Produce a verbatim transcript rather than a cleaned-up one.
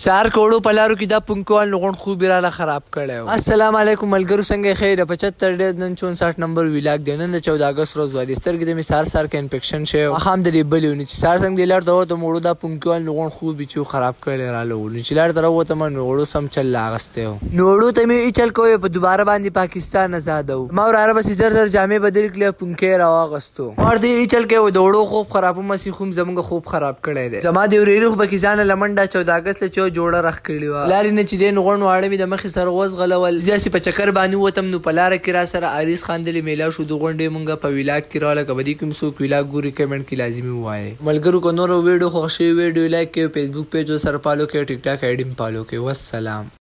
سار کوړو پلارو کې دا پونکوال لغون خوب را خراب کړو. السلام علیکم ملګرو، څنګه خیر؟ پچهتر ډیر نن چونسठ نمبر ویلاګ دی. نن د چودہ اگست روز واري سترګې د مثال سار کې انفیکشن شوی خام د ریبلونی چې سار څنګه دلار ته ته موړو دا پونکوال لغون خوب چې خراب کړل را لونه چې لار درو ته من وړو سم چل لاغسته نوړو ته می چل کوی په دوباره باندې پاکستان آزادو ما ور عرب سي زر زر جامې بدل کړې پونکې را واغستو اور دې چل کې و دوړو خوب خرابو مسي خوم زمونږ خوب خراب کړی دی. زما دی ورېلو په کیسان لمنډه چودہ اگست له چو جوړه رخ کړی و لاري نه چې دین غون واړه می د مخې سر غوز غلول ځاسي په چکر باندې وتم نو پلار کې را سره اریس خاندلې میلا شو د غونډې مونږه په ویلاګ کې رااله کبدي کوم سو ویلاګ ګوري کمنټ کې لازمي وایي. ملګرو کو نور ویډیو خوښي ویډیو لایک کې فیسبوک پیج او سره فالو کې ټیک ټاک آی ډی پالو کې. والسلام.